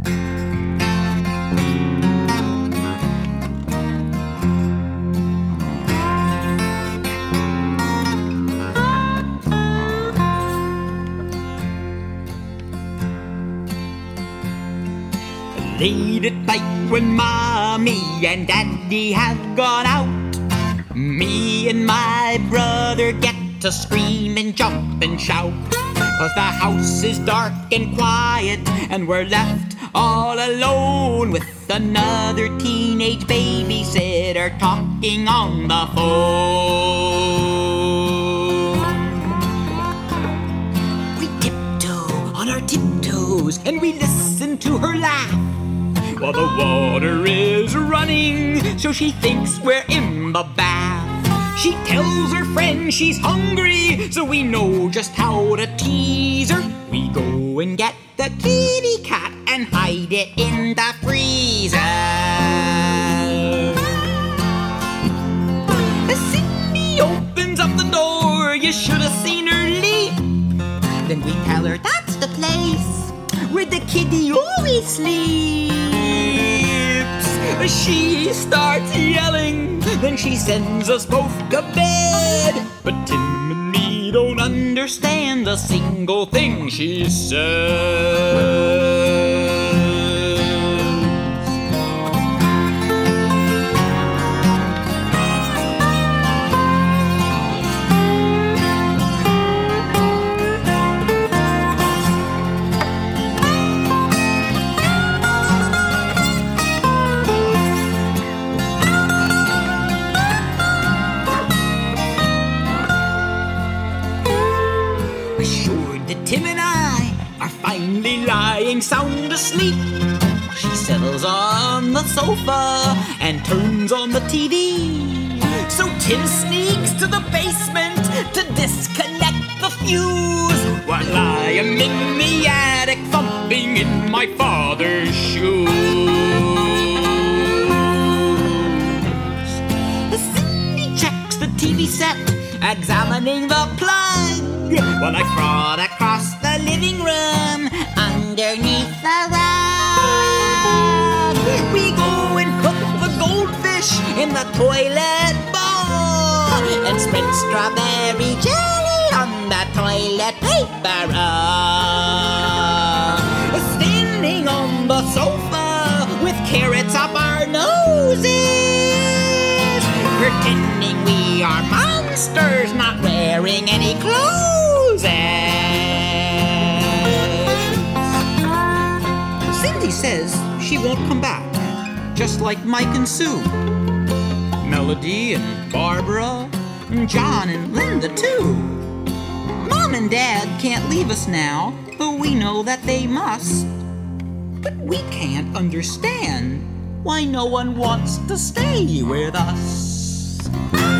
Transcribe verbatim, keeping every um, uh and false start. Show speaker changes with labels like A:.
A: Late at night when Mommy and Daddy have gone out, me and my brother get to scream and jump and shout. 'Cause the house is dark and quiet and we're left all alone with another teenage babysitter talking on the phone. We tiptoe on our tiptoes and we listen to her laugh while the water is running, so she thinks we're in the bath. She tells her friend she's hungry, so we know just how to tease her. We go and get the kitty cat and hide it in the freezer. As Cindy opens up the door, you should have seen her leap. Then we tell her that's the place where the kitty always sleeps. She starts yelling, then she sends us both to bed. But Tim and me don't understand a single thing she says. Tim and I are finally lying sound asleep. She settles on the sofa and turns on the T V. So Tim sneaks to the basement to disconnect the fuse, while I am in the attic thumping in my father's shoes. Cindy checks the T V set, examining the plug, while I crawl across the living room underneath the rug. We go and cook the goldfish in the toilet bowl and spread strawberry jelly on the toilet paper roll. Standing on the sofa with carrots up our noses, pretending we are monsters not wearing any clothes. Cindy says she won't come back, just like Mike and Sue, Melody and Barbara, and John and Linda too. Mom and Dad can't leave us now, but we know that they must. But we can't understand why no one wants to stay with us.